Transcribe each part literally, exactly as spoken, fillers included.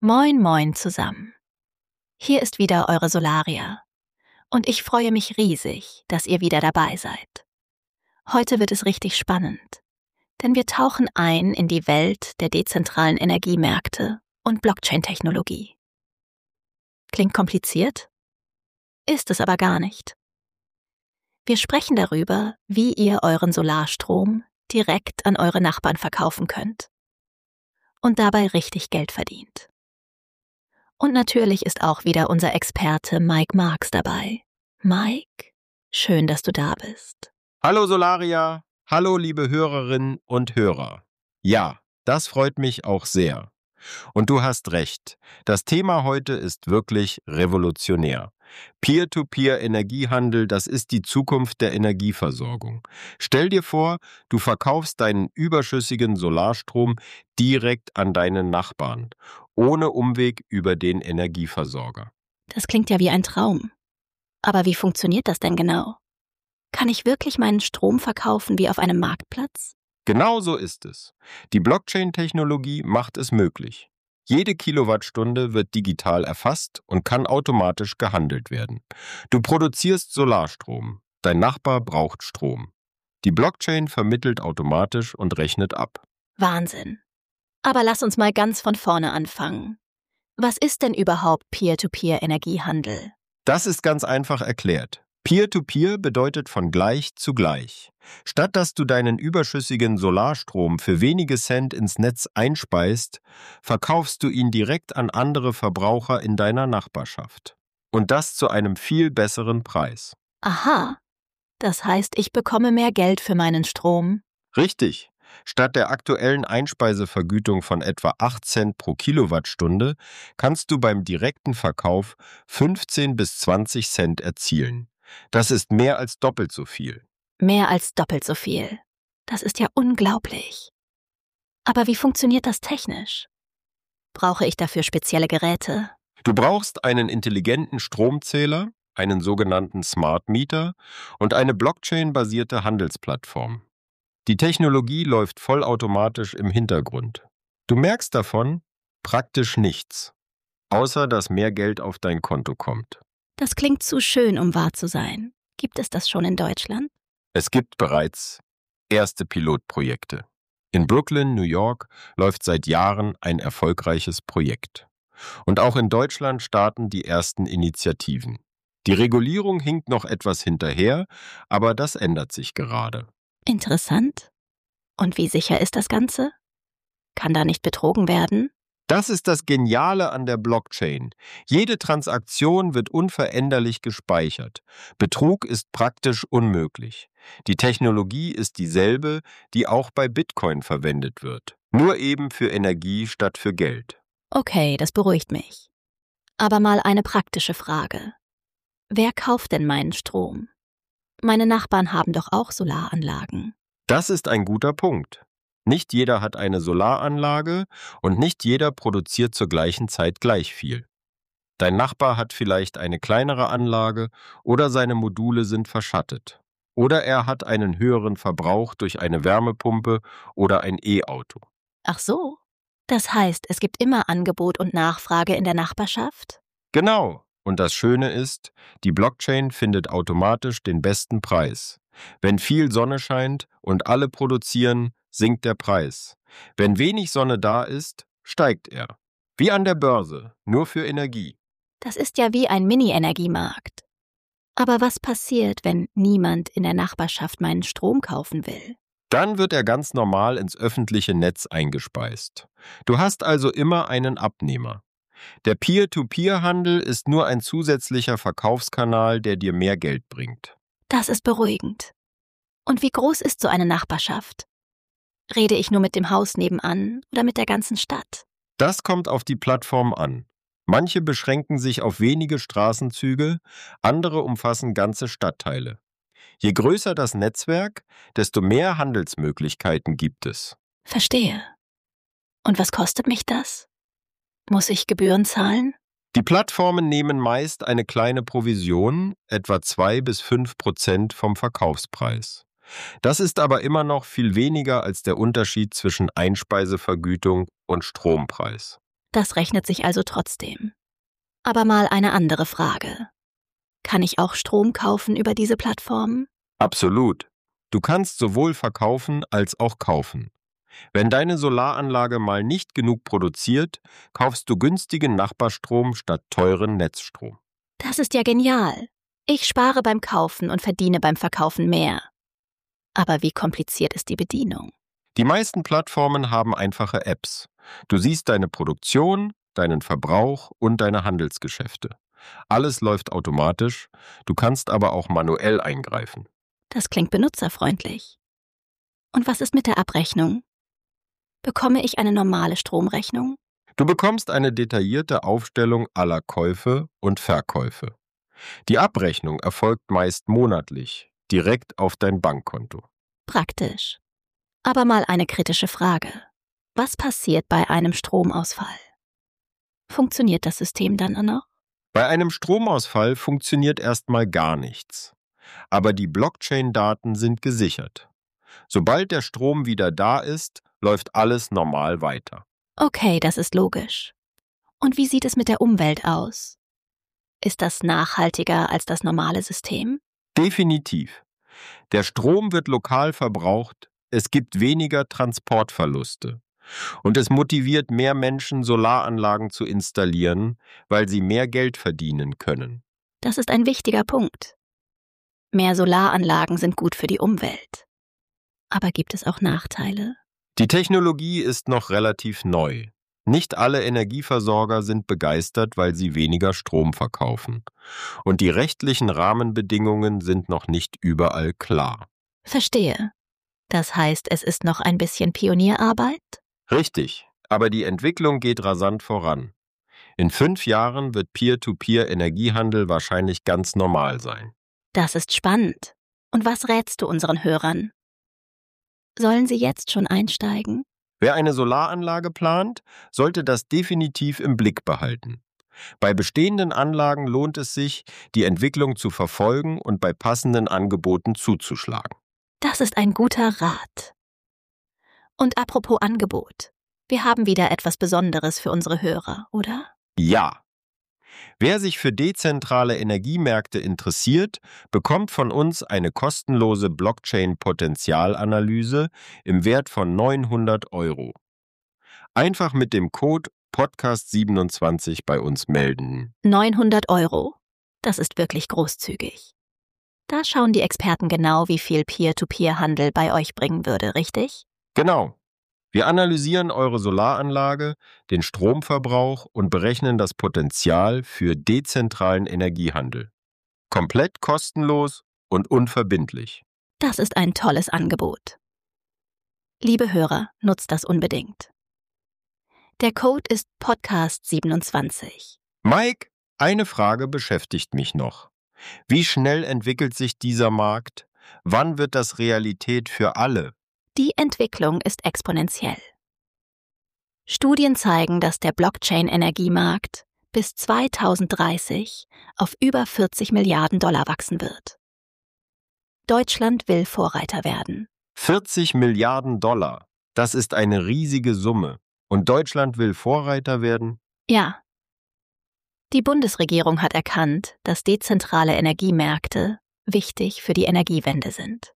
Moin moin zusammen. Hier ist wieder eure Solaria und ich freue mich riesig, dass ihr wieder dabei seid. Heute wird es richtig spannend, denn wir tauchen ein in die Welt der dezentralen Energiemärkte und Blockchain-Technologie. Klingt kompliziert? Ist es aber gar nicht. Wir sprechen darüber, wie ihr euren Solarstrom direkt an eure Nachbarn verkaufen könnt und dabei richtig Geld verdient. Und natürlich ist auch wieder unser Experte Mike Marks dabei. Mike, schön, dass du da bist. Hallo Solaria, hallo liebe Hörerinnen und Hörer. Ja, das freut mich auch sehr. Und du hast recht, das Thema heute ist wirklich revolutionär. Peer-to-Peer-Energiehandel, das ist die Zukunft der Energieversorgung. Stell dir vor, du verkaufst deinen überschüssigen Solarstrom direkt an deinen Nachbarn, ohne Umweg über den Energieversorger. Das klingt ja wie ein Traum. Aber wie funktioniert das denn genau? Kann ich wirklich meinen Strom verkaufen wie auf einem Marktplatz? Genau so ist es. Die Blockchain-Technologie macht es möglich. Jede Kilowattstunde wird digital erfasst und kann automatisch gehandelt werden. Du produzierst Solarstrom. Dein Nachbar braucht Strom. Die Blockchain vermittelt automatisch und rechnet ab. Wahnsinn. Aber lass uns mal ganz von vorne anfangen. Was ist denn überhaupt Peer-to-Peer-Energiehandel? Das ist ganz einfach erklärt. Peer-to-Peer bedeutet von gleich zu gleich. Statt dass du deinen überschüssigen Solarstrom für wenige Cent ins Netz einspeist, verkaufst du ihn direkt an andere Verbraucher in deiner Nachbarschaft. Und das zu einem viel besseren Preis. Aha, das heißt, ich bekomme mehr Geld für meinen Strom. Richtig. Statt der aktuellen Einspeisevergütung von etwa acht Cent pro Kilowattstunde kannst du beim direkten Verkauf fünfzehn bis zwanzig Cent erzielen. Das ist mehr als doppelt so viel. Mehr als doppelt so viel. Das ist ja unglaublich. Aber wie funktioniert das technisch? Brauche ich dafür spezielle Geräte? Du brauchst einen intelligenten Stromzähler, einen sogenannten Smart Meter und eine Blockchain-basierte Handelsplattform. Die Technologie läuft vollautomatisch im Hintergrund. Du merkst davon praktisch nichts, außer dass mehr Geld auf dein Konto kommt. Das klingt zu schön, um wahr zu sein. Gibt es das schon in Deutschland? Es gibt bereits erste Pilotprojekte. In Brooklyn, New York, läuft seit Jahren ein erfolgreiches Projekt. Und auch in Deutschland starten die ersten Initiativen. Die Regulierung hinkt noch etwas hinterher, aber das ändert sich gerade. Interessant. Und wie sicher ist das Ganze? Kann da nicht betrogen werden? Das ist das Geniale an der Blockchain. Jede Transaktion wird unveränderlich gespeichert. Betrug ist praktisch unmöglich. Die Technologie ist dieselbe, die auch bei Bitcoin verwendet wird. Nur eben für Energie statt für Geld. Okay, das beruhigt mich. Aber mal eine praktische Frage. Wer kauft denn meinen Strom? Meine Nachbarn haben doch auch Solaranlagen. Das ist ein guter Punkt. Nicht jeder hat eine Solaranlage und nicht jeder produziert zur gleichen Zeit gleich viel. Dein Nachbar hat vielleicht eine kleinere Anlage oder seine Module sind verschattet. Oder er hat einen höheren Verbrauch durch eine Wärmepumpe oder ein E-Auto. Ach so. Das heißt, es gibt immer Angebot und Nachfrage in der Nachbarschaft? Genau. Und das Schöne ist, die Blockchain findet automatisch den besten Preis. Wenn viel Sonne scheint und alle produzieren, sinkt der Preis. Wenn wenig Sonne da ist, steigt er. Wie an der Börse, nur für Energie. Das ist ja wie ein Mini-Energiemarkt. Aber was passiert, wenn niemand in der Nachbarschaft meinen Strom kaufen will? Dann wird er ganz normal ins öffentliche Netz eingespeist. Du hast also immer einen Abnehmer. Der Peer-to-Peer-Handel ist nur ein zusätzlicher Verkaufskanal, der dir mehr Geld bringt. Das ist beruhigend. Und wie groß ist so eine Nachbarschaft? Rede ich nur mit dem Haus nebenan oder mit der ganzen Stadt? Das kommt auf die Plattform an. Manche beschränken sich auf wenige Straßenzüge, andere umfassen ganze Stadtteile. Je größer das Netzwerk, desto mehr Handelsmöglichkeiten gibt es. Verstehe. Und was kostet mich das? Muss ich Gebühren zahlen? Die Plattformen nehmen meist eine kleine Provision, etwa zwei bis fünf Prozent vom Verkaufspreis. Das ist aber immer noch viel weniger als der Unterschied zwischen Einspeisevergütung und Strompreis. Das rechnet sich also trotzdem. Aber mal eine andere Frage. Kann ich auch Strom kaufen über diese Plattformen? Absolut. Du kannst sowohl verkaufen als auch kaufen. Wenn deine Solaranlage mal nicht genug produziert, kaufst du günstigen Nachbarstrom statt teuren Netzstrom. Das ist ja genial. Ich spare beim Kaufen und verdiene beim Verkaufen mehr. Aber wie kompliziert ist die Bedienung? Die meisten Plattformen haben einfache Apps. Du siehst deine Produktion, deinen Verbrauch und deine Handelsgeschäfte. Alles läuft automatisch, du kannst aber auch manuell eingreifen. Das klingt benutzerfreundlich. Und was ist mit der Abrechnung? Bekomme ich eine normale Stromrechnung? Du bekommst eine detaillierte Aufstellung aller Käufe und Verkäufe. Die Abrechnung erfolgt meist monatlich, direkt auf dein Bankkonto. Praktisch. Aber mal eine kritische Frage. Was passiert bei einem Stromausfall? Funktioniert das System dann noch? Bei einem Stromausfall funktioniert erstmal gar nichts. Aber die Blockchain-Daten sind gesichert. Sobald der Strom wieder da ist, läuft alles normal weiter. Okay, das ist logisch. Und wie sieht es mit der Umwelt aus? Ist das nachhaltiger als das normale System? Definitiv. Der Strom wird lokal verbraucht, es gibt weniger Transportverluste. Und es motiviert mehr Menschen, Solaranlagen zu installieren, weil sie mehr Geld verdienen können. Das ist ein wichtiger Punkt. Mehr Solaranlagen sind gut für die Umwelt. Aber gibt es auch Nachteile? Die Technologie ist noch relativ neu. Nicht alle Energieversorger sind begeistert, weil sie weniger Strom verkaufen. Und die rechtlichen Rahmenbedingungen sind noch nicht überall klar. Verstehe. Das heißt, es ist noch ein bisschen Pionierarbeit? Richtig, aber die Entwicklung geht rasant voran. In fünf Jahren wird Peer-to-Peer-Energiehandel wahrscheinlich ganz normal sein. Das ist spannend. Und was rätst du unseren Hörern? Sollen sie jetzt schon einsteigen? Wer eine Solaranlage plant, sollte das definitiv im Blick behalten. Bei bestehenden Anlagen lohnt es sich, die Entwicklung zu verfolgen und bei passenden Angeboten zuzuschlagen. Das ist ein guter Rat. Und apropos Angebot, wir haben wieder etwas Besonderes für unsere Hörer, oder? Ja. Wer sich für dezentrale Energiemärkte interessiert, bekommt von uns eine kostenlose Blockchain-Potenzialanalyse im Wert von neunhundert Euro. Einfach mit dem Code Podcast siebenundzwanzig bei uns melden. neunhundert Euro. Das ist wirklich großzügig. Da schauen die Experten genau, wie viel Peer-to-Peer-Handel bei euch bringen würde, richtig? Genau. Wir analysieren eure Solaranlage, den Stromverbrauch und berechnen das Potenzial für dezentralen Energiehandel. Komplett kostenlos und unverbindlich. Das ist ein tolles Angebot. Liebe Hörer, nutzt das unbedingt. Der Code ist Podcast siebenundzwanzig. Mike, eine Frage beschäftigt mich noch. Wie schnell entwickelt sich dieser Markt? Wann wird das Realität für alle? Die Entwicklung ist exponentiell. Studien zeigen, dass der Blockchain-Energiemarkt bis zweitausenddreißig auf über vierzig Milliarden Dollar wachsen wird. Deutschland will Vorreiter werden. vierzig Milliarden Dollar, das ist eine riesige Summe. Und Deutschland will Vorreiter werden? Ja. Die Bundesregierung hat erkannt, dass dezentrale Energiemärkte wichtig für die Energiewende sind.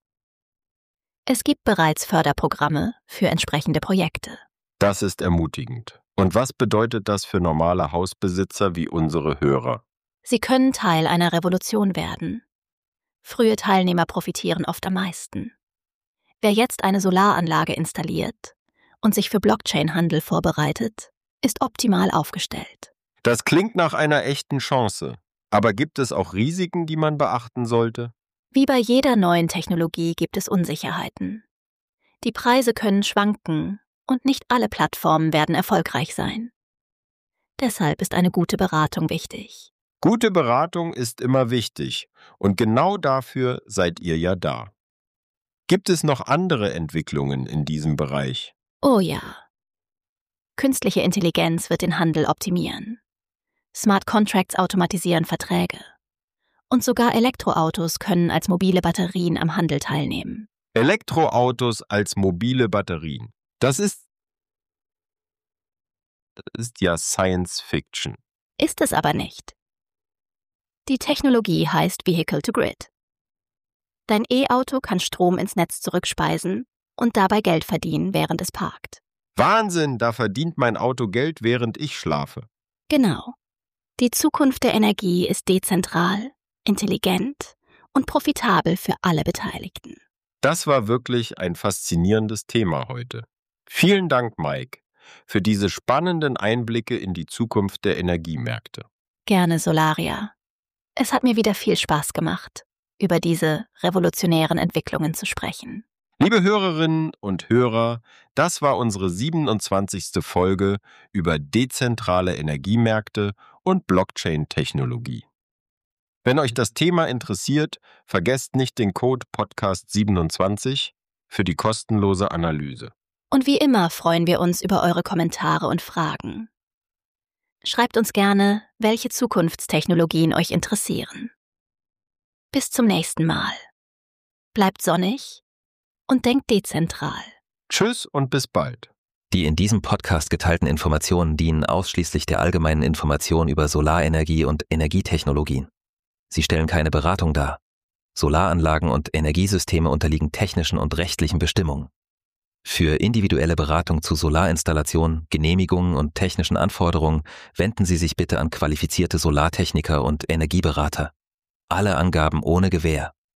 Es gibt bereits Förderprogramme für entsprechende Projekte. Das ist ermutigend. Und was bedeutet das für normale Hausbesitzer wie unsere Hörer? Sie können Teil einer Revolution werden. Frühe Teilnehmer profitieren oft am meisten. Wer jetzt eine Solaranlage installiert und sich für Blockchain-Handel vorbereitet, ist optimal aufgestellt. Das klingt nach einer echten Chance. Aber gibt es auch Risiken, die man beachten sollte? Wie bei jeder neuen Technologie gibt es Unsicherheiten. Die Preise können schwanken und nicht alle Plattformen werden erfolgreich sein. Deshalb ist eine gute Beratung wichtig. Gute Beratung ist immer wichtig und genau dafür seid ihr ja da. Gibt es noch andere Entwicklungen in diesem Bereich? Oh ja. Künstliche Intelligenz wird den Handel optimieren. Smart Contracts automatisieren Verträge. Und sogar Elektroautos können als mobile Batterien am Handel teilnehmen. Elektroautos als mobile Batterien. Das ist Das ist ja Science Fiction. Ist es aber nicht. Die Technologie heißt Vehicle to Grid. Dein E-Auto kann Strom ins Netz zurückspeisen und dabei Geld verdienen, während es parkt. Wahnsinn, da verdient mein Auto Geld, während ich schlafe. Genau. Die Zukunft der Energie ist dezentral, intelligent und profitabel für alle Beteiligten. Das war wirklich ein faszinierendes Thema heute. Vielen Dank, Mike, für diese spannenden Einblicke in die Zukunft der Energiemärkte. Gerne, Solaria. Es hat mir wieder viel Spaß gemacht, über diese revolutionären Entwicklungen zu sprechen. Liebe Hörerinnen und Hörer, das war unsere siebenundzwanzigste Folge über dezentrale Energiemärkte und Blockchain-Technologie. Wenn euch das Thema interessiert, vergesst nicht den Code Podcast siebenundzwanzig für die kostenlose Analyse. Und wie immer freuen wir uns über eure Kommentare und Fragen. Schreibt uns gerne, welche Zukunftstechnologien euch interessieren. Bis zum nächsten Mal. Bleibt sonnig und denkt dezentral. Tschüss und bis bald. Die in diesem Podcast geteilten Informationen dienen ausschließlich der allgemeinen Information über Solarenergie und Energietechnologien. Sie stellen keine Beratung dar. Solaranlagen und Energiesysteme unterliegen technischen und rechtlichen Bestimmungen. Für individuelle Beratung zu Solarinstallationen, Genehmigungen und technischen Anforderungen wenden Sie sich bitte an qualifizierte Solartechniker und Energieberater. Alle Angaben ohne Gewähr.